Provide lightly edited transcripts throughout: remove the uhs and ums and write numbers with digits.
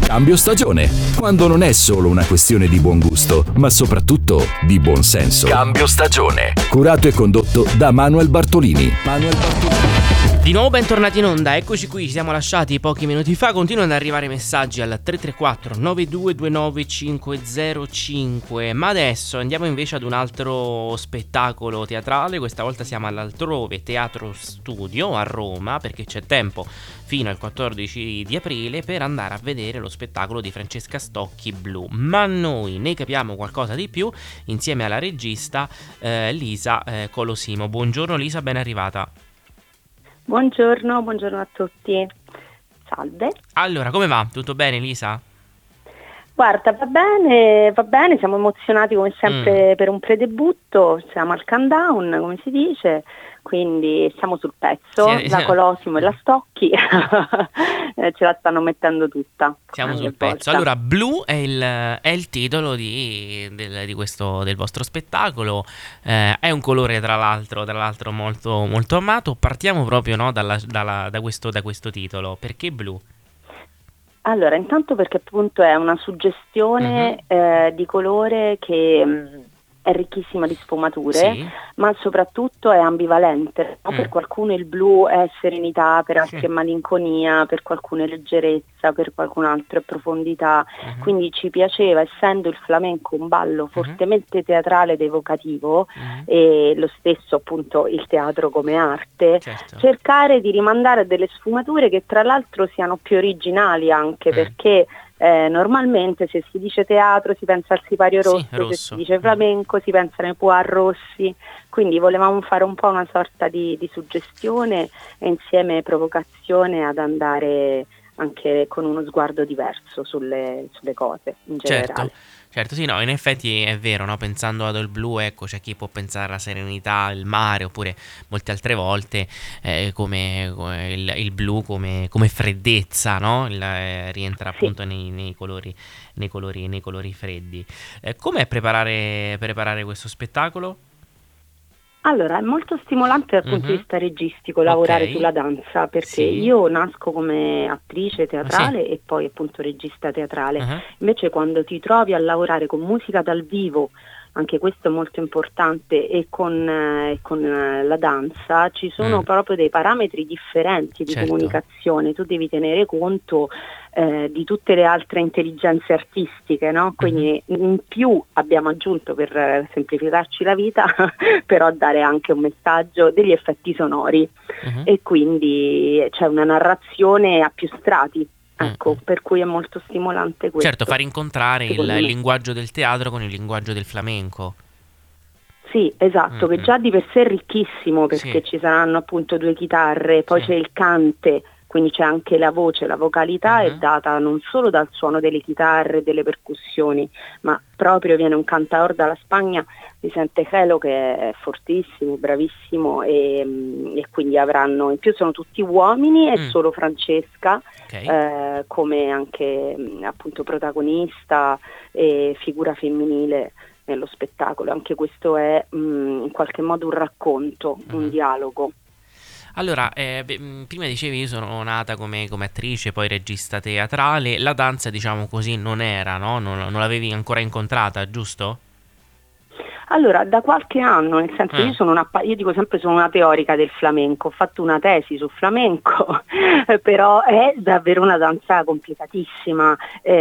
Cambio stagione, quando non è solo una questione di buon gusto, ma soprattutto di buon senso. Cambio stagione. Curato e condotto da Manuel Bartolini. Di nuovo bentornati in onda, eccoci qui, ci siamo lasciati pochi minuti fa, continuano ad arrivare messaggi al 334 9229 505, ma adesso andiamo invece ad un altro spettacolo teatrale, questa volta siamo all'Altrove Teatro Studio a Roma, perché c'è tempo fino al 14 di aprile per andare a vedere lo spettacolo di Francesca Stocchi, Blu, ma noi ne capiamo qualcosa di più insieme alla regista Lisa Colosimo. Buongiorno Lisa, ben arrivata. Buongiorno a tutti. Salve. Allora, come va? Tutto bene, Lisa? Guarda, va bene, siamo emozionati come sempre per un predebutto, siamo al countdown, come si dice, quindi siamo sul pezzo, Sì, la Colosimo e la Stocchi ce la stanno mettendo tutta. Siamo sul pezzo. Allora, Blu è il titolo del vostro spettacolo, è un colore tra l'altro molto, molto amato. Partiamo proprio, no, da questo titolo. Perché Blu? Allora, intanto perché appunto è una suggestione di colore che è ricchissima di sfumature, Sì. ma soprattutto è ambivalente. No? Per qualcuno il blu è serenità, per altri è malinconia, per qualcuno è leggerezza, per qualcun altro è profondità. Quindi ci piaceva, essendo il flamenco un ballo fortemente teatrale ed evocativo, e lo stesso appunto il teatro come arte, Certo. cercare di rimandare a delle sfumature che tra l'altro siano più originali, anche perché normalmente se si dice teatro si pensa al sipario rosso, rosso. se si dice flamenco si pensa ai pois rossi, quindi volevamo fare un po' una sorta di suggestione e insieme provocazione ad andare anche con uno sguardo diverso sulle cose in generale. Certo, sì, no, in effetti è vero, no? Pensando ad All Blue, ecco, c'è chi può pensare alla serenità, il mare, oppure molte altre volte come il blu come freddezza, no? Rientra appunto nei colori freddi. Com'è preparare questo spettacolo? Allora, è molto stimolante dal punto di vista registico lavorare sulla danza, perché io nasco come attrice teatrale e poi appunto regista teatrale. Invece quando ti trovi a lavorare con musica dal vivo, anche questo è molto importante, e con la danza ci sono proprio dei parametri differenti di comunicazione. Tu devi tenere conto di tutte le altre intelligenze artistiche, no? Quindi in più abbiamo aggiunto, per semplificarci la vita, però dare anche un messaggio, degli effetti sonori, e quindi c'è una narrazione a più strati. Ecco, per cui è molto stimolante questo. Certo, far incontrare il linguaggio del teatro con il linguaggio del flamenco. Sì, esatto, che già di per sé è ricchissimo, perché ci saranno appunto 2 chitarre, poi c'è il cante, quindi c'è anche la voce, la vocalità è data non solo dal suono delle chitarre e delle percussioni, ma proprio viene un cantaor dalla Spagna, Vicente Gelo, che è fortissimo, bravissimo, e quindi avranno, in più sono tutti uomini e solo Francesca come anche appunto protagonista e figura femminile nello spettacolo. Anche questo è in qualche modo un racconto, un dialogo. Allora, prima dicevi io sono nata come attrice, poi regista teatrale, la danza diciamo così non era, no? Non l'avevi ancora incontrata, giusto? Allora, da qualche anno, nel senso io dico sempre sono una teorica del flamenco, ho fatto una tesi sul flamenco, però è davvero una danza complicatissima,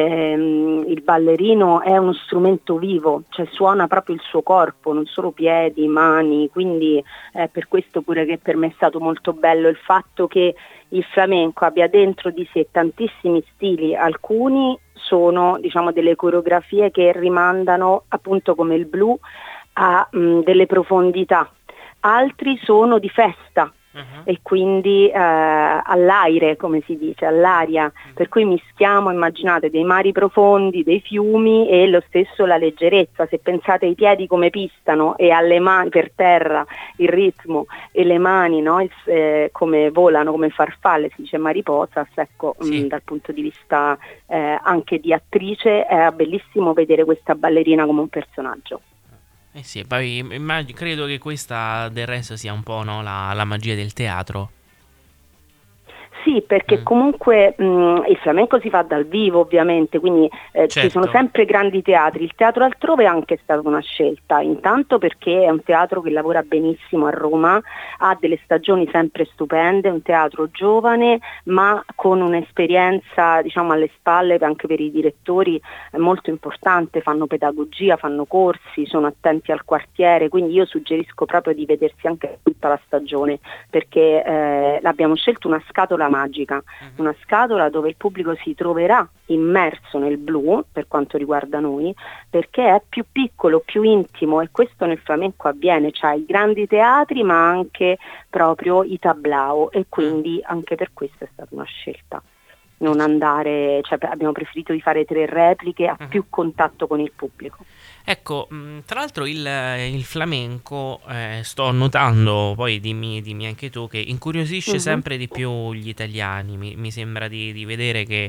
il ballerino è uno strumento vivo, cioè suona proprio il suo corpo, non solo piedi, mani, quindi è per questo pure che per me è stato molto bello il fatto che il flamenco abbia dentro di sé tantissimi stili, alcuni sono diciamo delle coreografie che rimandano appunto come il blu a delle profondità, altri sono di festa e quindi all'aire, come si dice, all'aria, per cui mischiamo, immaginate, dei mari profondi, dei fiumi e lo stesso la leggerezza. Se pensate ai piedi come pistano e alle mani per terra il ritmo e le mani, no? Come volano come farfalle, si dice mariposas, ecco, dal punto di vista anche di attrice è bellissimo vedere questa ballerina come un personaggio. Sì, poi credo che questa del resto sia un po', no, la magia del teatro. Sì, perché comunque il flamenco si fa dal vivo ovviamente, quindi ci sono sempre grandi teatri. Il teatro altrove è anche stata una scelta, intanto perché è un teatro che lavora benissimo a Roma, ha delle stagioni sempre stupende, è un teatro giovane ma con un'esperienza diciamo alle spalle anche per i direttori molto importante, fanno pedagogia, fanno corsi, sono attenti al quartiere, quindi io suggerisco proprio di vedersi anche tutta la stagione, perché abbiamo scelto una scatola magica, una scatola dove il pubblico si troverà immerso nel blu per quanto riguarda noi, perché è più piccolo, più intimo, e questo nel flamenco avviene, cioè i grandi teatri ma anche proprio i tablao, e quindi anche per questo è stata una scelta. Non andare, cioè abbiamo preferito di fare 3 repliche a più contatto con il pubblico. Ecco, tra l'altro il flamenco, sto notando, poi dimmi anche tu, che incuriosisce sempre di più gli italiani. Mi sembra di vedere che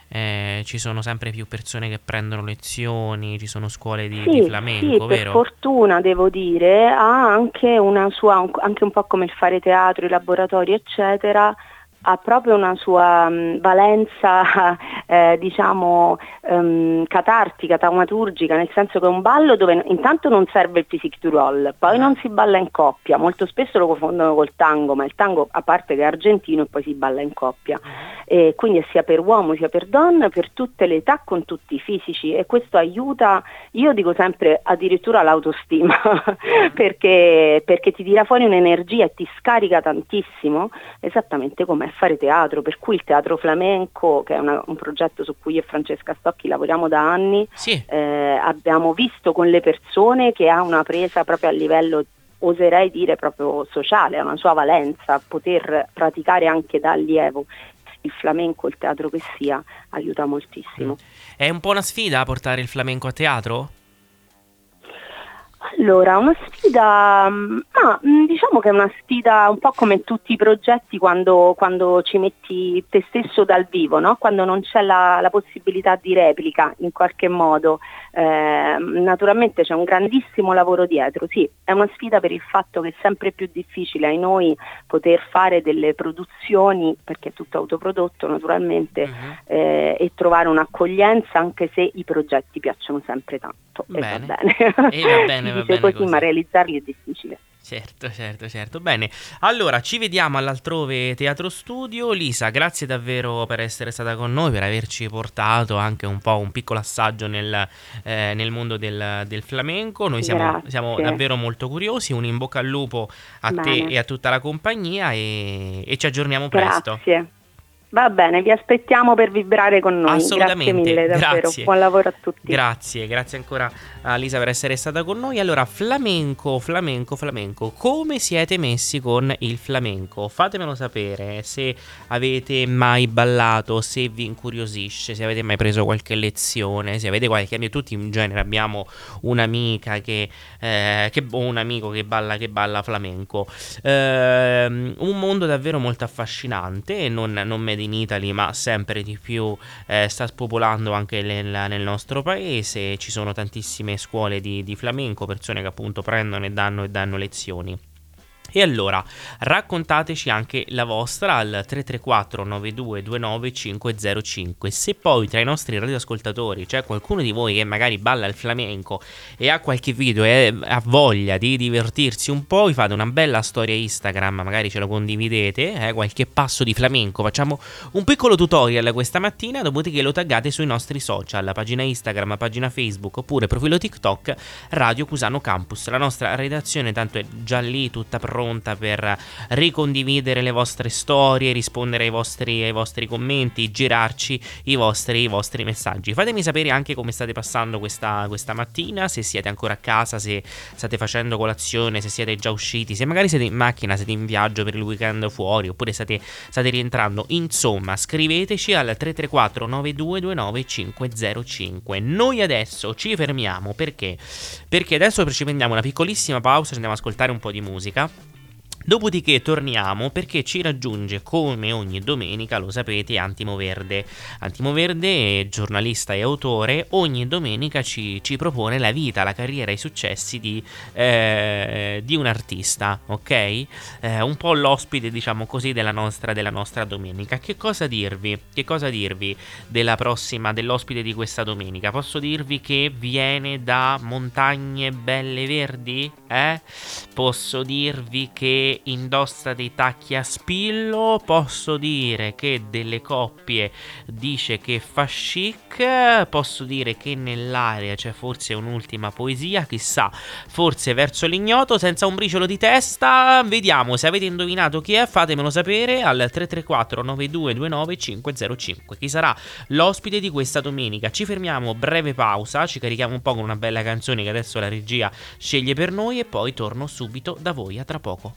ci sono sempre più persone che prendono lezioni, ci sono scuole di flamenco, sì, vero? Per fortuna devo dire, ha anche una sua, anche un po' come il fare teatro, i laboratori eccetera, ha proprio una sua valenza diciamo catartica, taumaturgica, nel senso che è un ballo dove intanto non serve il physique du roll, poi non si balla in coppia, molto spesso lo confondono col tango, ma il tango a parte che è argentino e poi si balla in coppia, e quindi è sia per uomo sia per donna, per tutte le età, con tutti i fisici, e questo aiuta, io dico sempre addirittura l'autostima perché ti tira fuori un'energia e ti scarica tantissimo, esattamente come fare teatro, per cui il teatro flamenco, che è un progetto su cui io e Francesca Stocchi lavoriamo da anni, abbiamo visto con le persone che ha una presa proprio a livello, oserei dire proprio sociale, ha una sua valenza, poter praticare anche da allievo il flamenco, il teatro che sia, aiuta moltissimo. È un po' una sfida portare il flamenco a teatro? Allora, una sfida, diciamo che è una sfida un po' come tutti i progetti quando ci metti te stesso dal vivo, no? Quando non c'è la possibilità di replica in qualche modo. Naturalmente c'è un grandissimo lavoro dietro, sì, è una sfida per il fatto che è sempre più difficile ai noi poter fare delle produzioni, perché è tutto autoprodotto naturalmente, e trovare un'accoglienza anche se i progetti piacciono sempre tanto. Bene. E va bene. Va Dice bene così, ma realizzarli è difficile. Certo. Bene, allora ci vediamo all'Altrove Teatro Studio. Lisa, grazie davvero per essere stata con noi, per averci portato anche un po' un piccolo assaggio nel mondo del flamenco. Noi siamo davvero molto curiosi. Un in bocca al lupo a te e a tutta la compagnia, e ci aggiorniamo presto. Grazie. Va bene, vi aspettiamo per vibrare con noi. Assolutamente. Grazie mille, davvero. Grazie. Buon lavoro a tutti. Grazie ancora a Lisa per essere stata con noi. Allora, flamenco, come siete messi con il flamenco? Fatemelo sapere se avete mai ballato, se vi incuriosisce, se avete mai preso qualche lezione, se avete qualche amico. Tutti in genere abbiamo un'amica o un amico che balla flamenco. Un mondo davvero molto affascinante, non made in Italy, ma sempre di più sta spopolando anche nel nostro paese. Ci sono tantissime scuole di flamenco, persone che appunto prendono e danno lezioni. E allora raccontateci anche la vostra al 334 9229 505. Se poi tra i nostri radioascoltatori c'è qualcuno di voi che magari balla il flamenco e ha qualche video e ha voglia di divertirsi un po', vi fate una bella storia Instagram, magari ce lo condividete, qualche passo di flamenco, facciamo un piccolo tutorial questa mattina, dopodiché lo taggate sui nostri social, pagina Instagram, pagina Facebook oppure profilo TikTok Radio Cusano Campus. La nostra redazione tanto è già lì tutta pronta per ricondividere le vostre storie, rispondere ai vostri commenti, girarci i vostri messaggi. Fatemi sapere anche come state passando questa mattina, se siete ancora a casa, se state facendo colazione, se siete già usciti, se magari siete in macchina, siete in viaggio per il weekend fuori, oppure state rientrando. Insomma, scriveteci al 334 9229 505. Noi adesso ci fermiamo perché adesso ci prendiamo una piccolissima pausa, ci andiamo ad ascoltare un po' di musica. Dopodiché torniamo perché ci raggiunge come ogni domenica, lo sapete, Antimo Verde. Antimo Verde, giornalista e autore, ogni domenica ci propone la vita, la carriera, i successi di un artista, ok? Un po' l'ospite, diciamo così, della nostra domenica. Che cosa dirvi dell'ospite di questa domenica? Posso dirvi che viene da montagne belle verdi? Posso dirvi che indossa dei tacchi a spillo, posso dire che delle coppie dice che fa chic, posso dire che nell'aria c'è forse un'ultima poesia, chissà, forse verso l'ignoto, senza un briciolo di testa. Vediamo se avete indovinato chi è, fatemelo sapere al 334 9229 505. Chi sarà l'ospite di questa domenica? Ci fermiamo, breve pausa, ci carichiamo un po' con una bella canzone che adesso la regia sceglie per noi e poi torno subito da voi. A tra poco.